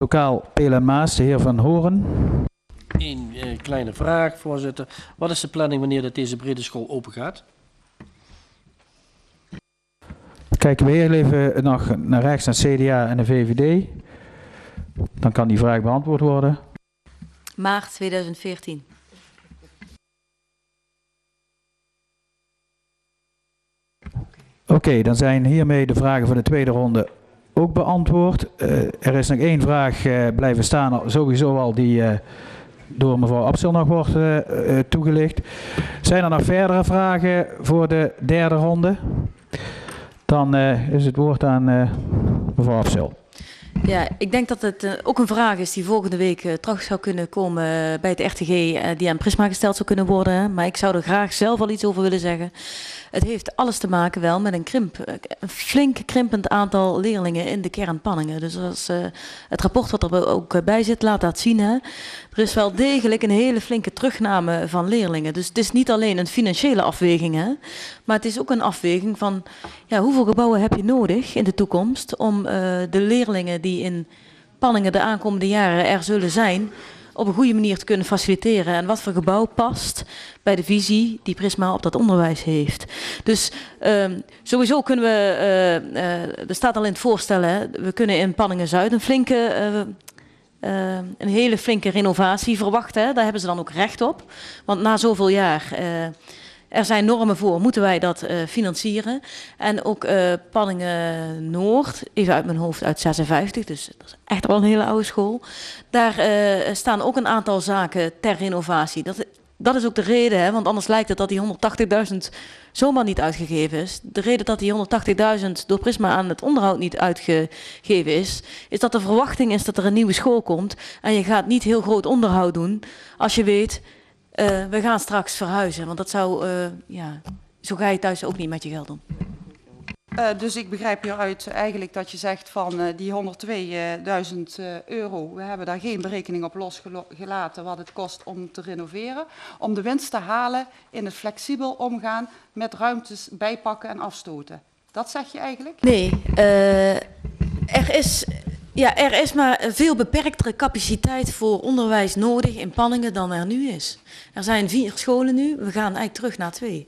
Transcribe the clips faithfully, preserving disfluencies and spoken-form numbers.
Lokaal Peel en Maas, de heer Van Horen. Eén uh, kleine vraag, voorzitter. Wat is de planning wanneer dat deze brede school open gaat? Kijken we heel even nog naar rechts naar het C D A en de V V D. Dan kan die vraag beantwoord worden. Maart tweeduizend veertien. Oké, okay, dan zijn hiermee de vragen van de tweede ronde ook beantwoord. Uh, er is nog één vraag uh, blijven staan, sowieso al die uh, door mevrouw Absel nog wordt uh, uh, toegelicht. Zijn er nog verdere vragen voor de derde ronde? Dan uh, is het woord aan uh, mevrouw Absel. Ja, ik denk dat het uh, ook een vraag is die volgende week uh, terug zou kunnen komen uh, bij het R T G, uh, die aan Prisma gesteld zou kunnen worden. Maar ik zou er graag zelf al iets over willen zeggen. Het heeft alles te maken wel met een krimp, een flink krimpend aantal leerlingen in de kern Panningen. Dus als uh, het rapport wat er ook bij zit laat dat zien. Hè. Er is wel degelijk een hele flinke terugname van leerlingen. Dus het is niet alleen een financiële afweging, hè, maar het is ook een afweging van ja, hoeveel gebouwen heb je nodig in de toekomst om uh, de leerlingen die in Panningen de aankomende jaren er zullen zijn, op een goede manier te kunnen faciliteren. En wat voor gebouw past bij de visie die Prisma op dat onderwijs heeft. Dus um, sowieso kunnen we, uh, uh, er staat al in het voorstel, hè, we kunnen in Panningen-Zuid een flinke, uh, uh, een hele flinke renovatie verwachten. Hè. Daar hebben ze dan ook recht op. Want na zoveel jaar, uh, er zijn normen voor, moeten wij dat uh, financieren. En ook uh, Panningen-Noord, even uit mijn hoofd uit zesenvijftig, dus dat is echt wel een hele oude school. Daar uh, staan ook een aantal zaken ter renovatie. Dat, dat is ook de reden, hè, want anders lijkt het dat die honderdtachtigduizend zomaar niet uitgegeven is. De reden dat die honderdtachtigduizend door Prisma aan het onderhoud niet uitgegeven is, is dat de verwachting is dat er een nieuwe school komt. En je gaat niet heel groot onderhoud doen als je weet, uh, we gaan straks verhuizen. Want dat zou, uh, ja, zo ga je thuis ook niet met je geld om. Uh, dus ik begrijp hieruit eigenlijk dat je zegt van uh, die honderdtweeduizend uh, euro, we hebben daar geen berekening op losgelaten wat het kost om te renoveren. Om de winst te halen in het flexibel omgaan met ruimtes bijpakken en afstoten. Dat zeg je eigenlijk? Nee, uh, er is... Ja, er is maar een veel beperktere capaciteit voor onderwijs nodig in Panningen dan er nu is. Er zijn vier scholen nu, we gaan eigenlijk terug naar twee.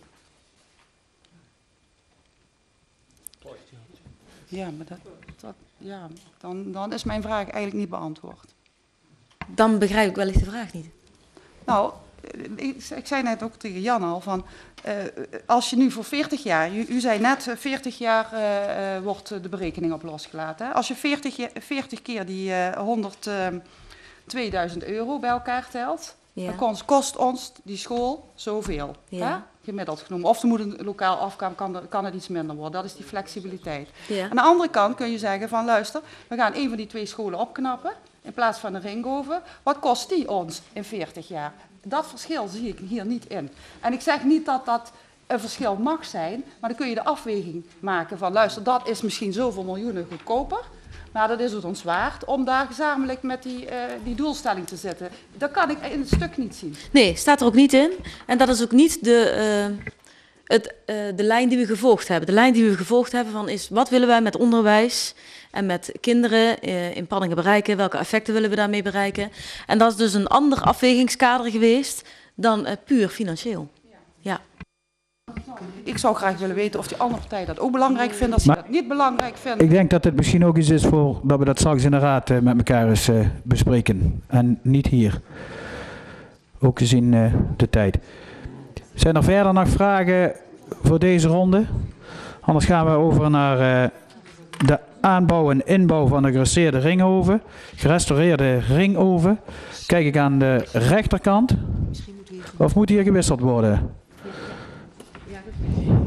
Ja, maar dat, dat, ja, dan, dan is mijn vraag eigenlijk niet beantwoord. Dan begrijp ik wellicht de vraag niet. Nou, ik, ik zei net ook tegen Jan al van, uh, als je nu voor veertig jaar, u, u zei net veertig jaar uh, uh, wordt de berekening op losgelaten. Hè? Als je veertig, veertig keer die uh, honderdtweeduizend euro bij elkaar telt, ja, dan kost, kost ons die school zoveel. Ja. Hè? Gemiddeld genoemd. Of er moet een lokaal afgaan, kan, kan het iets minder worden. Dat is die flexibiliteit. Ja. Aan de andere kant kun je zeggen van luister, we gaan een van die twee scholen opknappen in plaats van een Ringoven. Wat kost die ons in veertig jaar? Dat verschil zie ik hier niet in. En ik zeg niet dat dat een verschil mag zijn, maar dan kun je de afweging maken van luister, dat is misschien zoveel miljoenen goedkoper. Maar dat is het ons waard om daar gezamenlijk met die, uh, die doelstelling te zitten. Dat kan ik in het stuk niet zien. Nee, staat er ook niet in. En dat is ook niet de, uh, het, uh, de lijn die we gevolgd hebben. De lijn die we gevolgd hebben van is wat willen wij met onderwijs en met kinderen uh, in Panningen bereiken? Welke effecten willen we daarmee bereiken? En dat is dus een ander afwegingskader geweest dan uh, puur financieel. Ja. Ik zou graag willen weten of die andere partijen dat ook belangrijk vinden, als ze dat niet belangrijk vinden. Ik denk dat het misschien ook iets is voor dat we dat straks in de raad uh, met elkaar eens uh, bespreken. En niet hier. Ook gezien uh, de tijd. Zijn er verder nog vragen voor deze ronde? Anders gaan we over naar uh, de aanbouw en inbouw van de gerestaureerde ringoven. Gerestaureerde ringoven. Kijk ik aan de rechterkant. Of moet hier gewisseld worden?